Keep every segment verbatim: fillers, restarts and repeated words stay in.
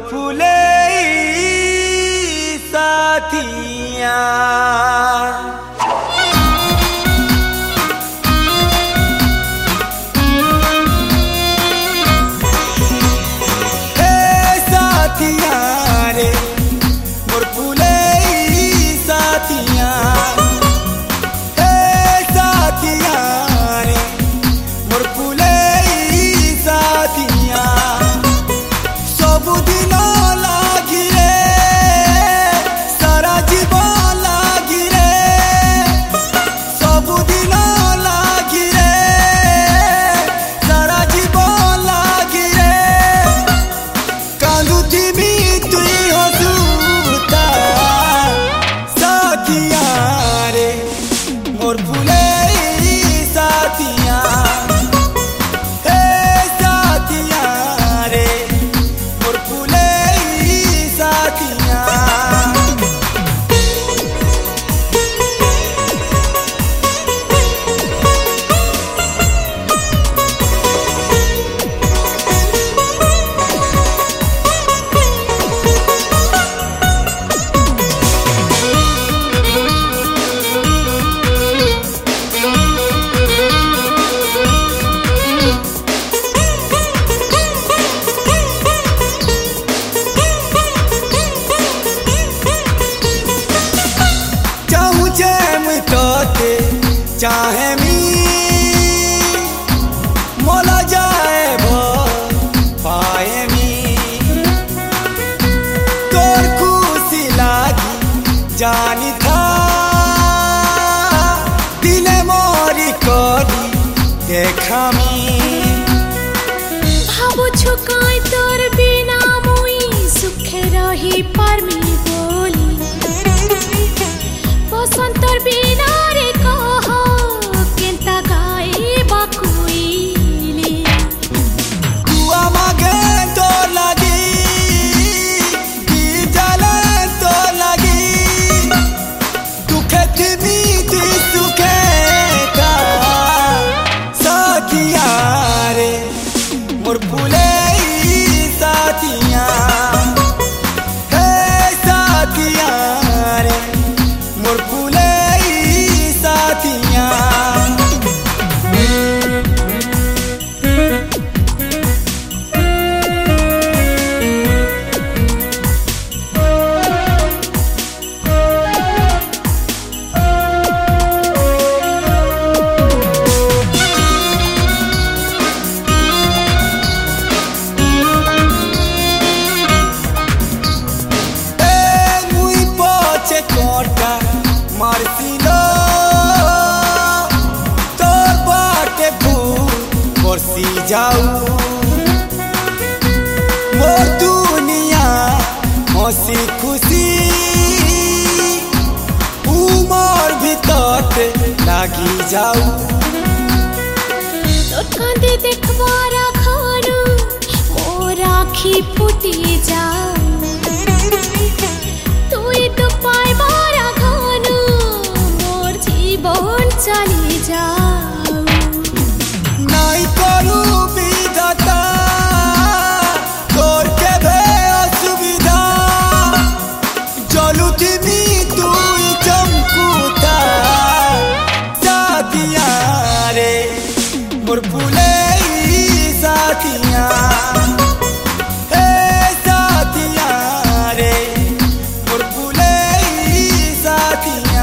फूले साथिया चाहे मी मोला जाए भो पाए मी तोर खुशी लागी जानी था दिले मोरी कोरी देखा मी भावो छुकाई तोर बिना मुई सुखे रही पर मी बोली बसंतर बिना रे जाऊ मोर दुनिया हंसी खुशी उमर भीतर लागी जाऊ तो कांदे देखवारा खारू मोर आँखी फुटी जाऊ तू तो पाए मारा खानू मोर जीवन चली जाऊ मोर फूले साथिया हे साथिया रे मोर फूले साथिया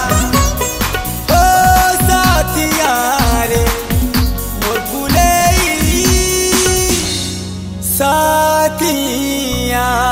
ओ साथिया रे मोर फूले साथिया।